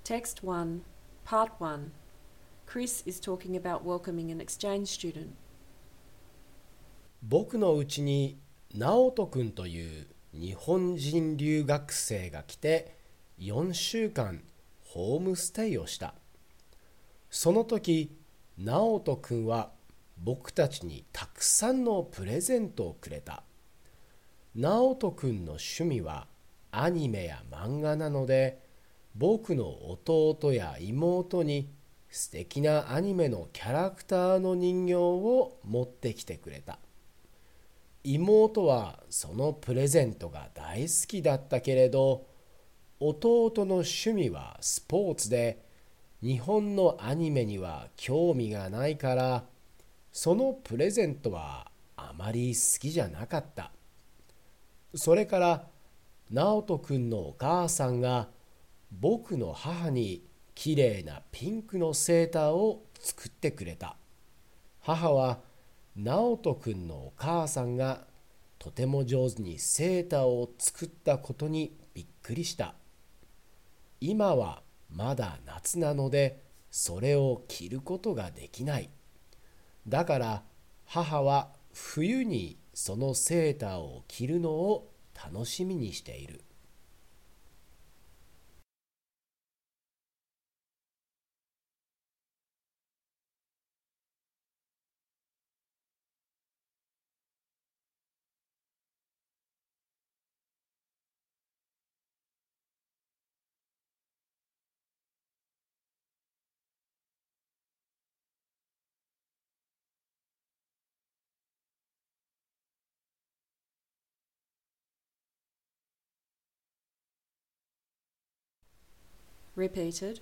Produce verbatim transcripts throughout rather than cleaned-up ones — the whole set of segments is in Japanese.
Text one, Part one. Chris is talking about welcoming an exchange student. 僕のうちに直人くんという日本人留学生が来てよんしゅうかんホームステイをした。その時、直人くんは僕たちにたくさんのプレゼントをくれた。直人くんの趣味はアニメや漫画なので、僕の弟や妹に素敵なアニメのキャラクターの人形を持ってきてくれた。妹はそのプレゼントが大好きだったけれど、弟の趣味はスポーツで、日本のアニメには興味がないから、そのプレゼントはあまり好きじゃなかった。それから、直人くんのお母さんが僕の母にきれいなピンクのセーターを作ってくれた。母は直人くんのお母さんがとても上手にセーターを作ったことにびっくりした。今はまだ夏なのでそれを着ることができない。だから母は冬にそのセーターを着るのを楽しみにしている。 Repeated.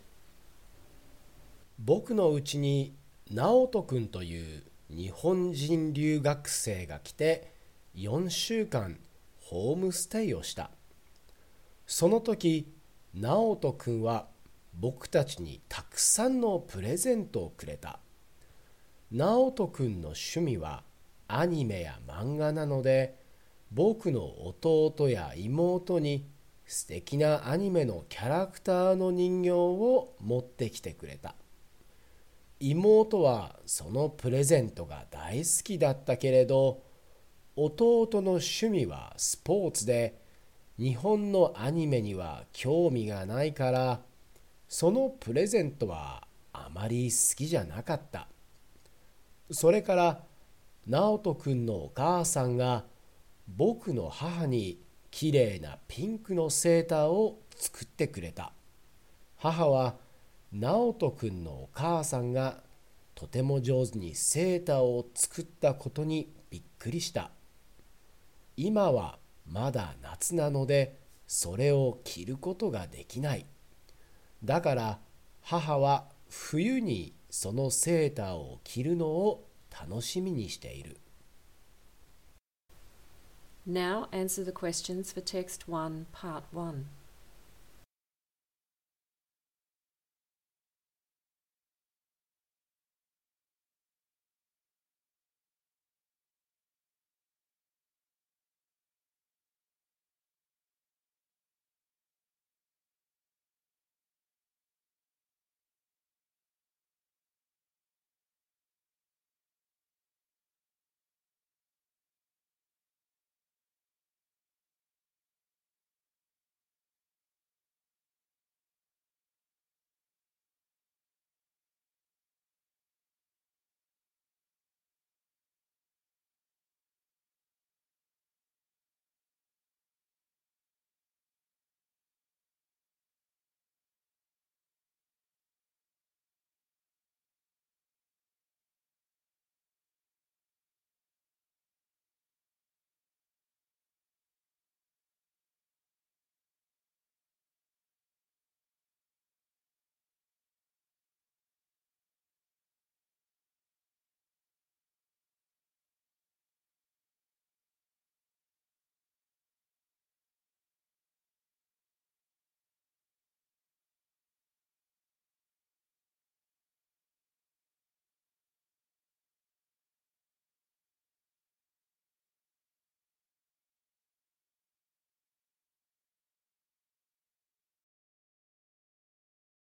僕のうちに直人くんという日本人留学生が来てよんしゅうかんホームステイをした。その時、直人くんは僕たちにたくさんのプレゼントをくれた。直人くんの趣味はアニメや漫画なので、僕の弟や妹に素敵なアニメのキャラクターの人形を持ってきてくれた。妹はそのプレゼントが大好きだったけれど、弟の趣味はスポーツで、日本のアニメには興味がないから、そのプレゼントはあまり好きじゃなかった。それから、直人くんのお母さんが僕の母にきれいなピンクのセーターを作ってくれた。母は直人くんのお母さんがとても上手にセーターを作ったことにびっくりした。今はまだ夏なのでそれを着ることができない。だから母は冬にそのセーターを着るのを楽しみにしている。 Now answer the questions for text one, part one.